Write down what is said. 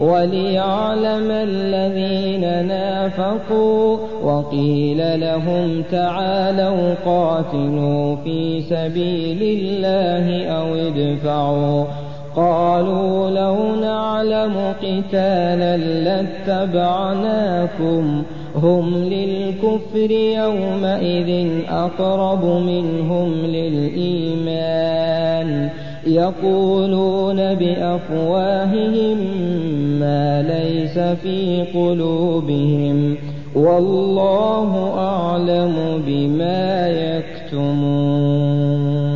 وليعلم الذين نافقوا. وقيل لهم تعالوا قاتلوا في سبيل الله أو ادفعوا. قالوا لو نعلم قتالا لاتبعناكم هم للكفر يومئذ أقرب منهم للإيمان يقولون بأفواههم ما ليس في قلوبهم والله أعلم بما يكتمون.